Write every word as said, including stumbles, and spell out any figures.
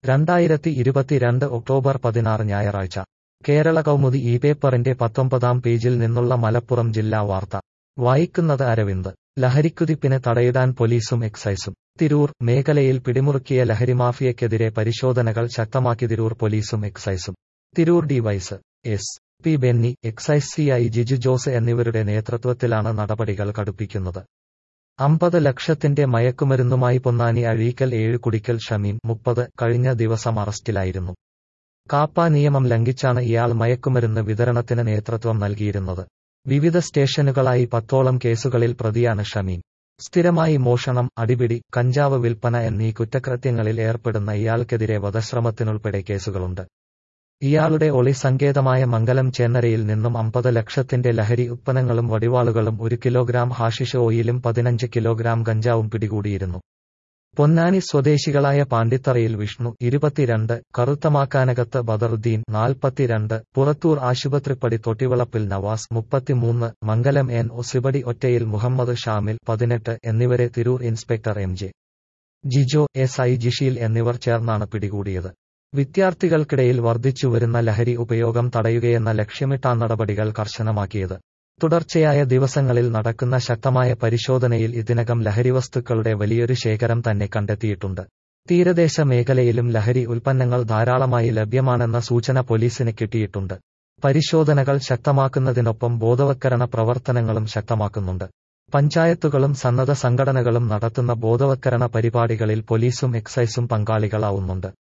രണ്ടായിരത്തി ഇരുപത്തിരണ്ട് ഒക്ടോബർ പതിനാറ് ഞായറാഴ്ച കേരള കൗമുദി ഈ പേപ്പറിന്റെ പത്തൊമ്പതാം പേജിൽ നിന്നുള്ള മലപ്പുറം ജില്ലാ വാർത്ത വായിക്കുന്നത് അരവിന്ദ്. ലഹരിക്കുതിപ്പിന് തടയിടാൻ പോലീസും എക്സൈസും. തിരൂർ മേഖലയിൽ പിടിമുറുക്കിയ ലഹരിമാഫിയക്കെതിരെ പരിശോധനകൾ ശക്തമാക്കി തിരൂർ പോലീസും എക്സൈസും. Tirur D Y S P Benny, excise C I Jiju Jose എന്നിവരുടെ നേതൃത്വത്തിലാണ് നടപടികൾ കടുപ്പിക്കുന്നത്. അമ്പത് ലക്ഷത്തിന്റെ മയക്കുമരുന്നുമായി പൊന്നാനി അഴീക്കൽ ഏഴ് കുടിക്കൽ ഷമീം മുപ്പത് കഴിഞ്ഞ ദിവസം അറസ്റ്റിലായിരുന്നു. കാപ്പ നിയമം ലംഘിച്ചാണ് ഇയാൾ മയക്കുമരുന്ന് വിതരണത്തിന് നേതൃത്വം നൽകിയിരുന്നത്. വിവിധ സ്റ്റേഷനുകളായി പത്തോളം കേസുകളിൽ പ്രതിയാണ് ഷമീം. സ്ഥിരമായി മോഷണം, അടിപിടി, കഞ്ചാവ് വിൽപ്പന എന്നീ കുറ്റകൃത്യങ്ങളിൽ ഏർപ്പെടുന്ന ഇയാൾക്കെതിരെ വധശ്രമത്തിനുൾപ്പെടെ കേസുകളുണ്ട്. ഇയാളുടെ ഒളി സങ്കേതമായ മംഗലം ചേന്നരയിൽ നിന്നും അമ്പത് ലക്ഷത്തിന്റെ ലഹരി ഉത്പന്നങ്ങളും വടിവാളുകളും ഒരു കിലോഗ്രാം ഹാഷിഷ് ഓയിലും പതിനഞ്ച് കിലോഗ്രാം ഗഞ്ചാവും പിടികൂടിയിരുന്നു. പൊന്നാനി സ്വദേശികളായ പാണ്ടിത്തറയിൽ വിഷ്ണു ഇരുപത്തിരണ്ട്, കറുത്തമാക്കാനകത്ത് ബദറുദ്ദീൻ നാൽപ്പത്തിരണ്ട്, പുറത്തൂർ ആശുപത്രിപ്പടി തൊട്ടിവളപ്പിൽ നവാസ് മുപ്പത്തിമൂന്ന്, മംഗലം എൻ ഒസിബടി ഒറ്റയിൽ മുഹമ്മദ് ഷാമിൽ പതിനെട്ട് എന്നിവരെ Tirur inspector M J Jijo, S I Jisheel എന്നിവർ ചേർന്നാണ് പിടികൂടിയത്. വിദ്യാർത്ഥികൾക്കിടയിൽ വർദ്ധിച്ചുവരുന്ന ലഹരി ഉപയോഗം തടയുകയെന്ന ലക്ഷ്യമിട്ടാണ് നടപടികൾ കർശനമാക്കിയത്. തുടർച്ചയായ ദിവസങ്ങളിൽ നടക്കുന്ന ശക്തമായ പരിശോധനയിൽ ഇതിനകം ലഹരിവസ്തുക്കളുടെ വലിയൊരു ശേഖരം തന്നെ കണ്ടെത്തിയിട്ടുണ്ട്. തീരദേശ മേഖലയിലും ലഹരി ഉൽപ്പന്നങ്ങൾ ധാരാളമായി ലഭ്യമാണെന്ന സൂചന പോലീസിന് കിട്ടിയിട്ടുണ്ട്. പരിശോധനകൾ ശക്തമാക്കുന്നതിനൊപ്പം ബോധവത്കരണ പ്രവർത്തനങ്ങളും ശക്തമാക്കുന്നുണ്ട്. പഞ്ചായത്തുകളും സന്നദ്ധ സംഘടനകളും നടത്തുന്ന ബോധവത്കരണ പരിപാടികളിൽ പോലീസും എക്സൈസും പങ്കാളികളാവുന്നുണ്ട്.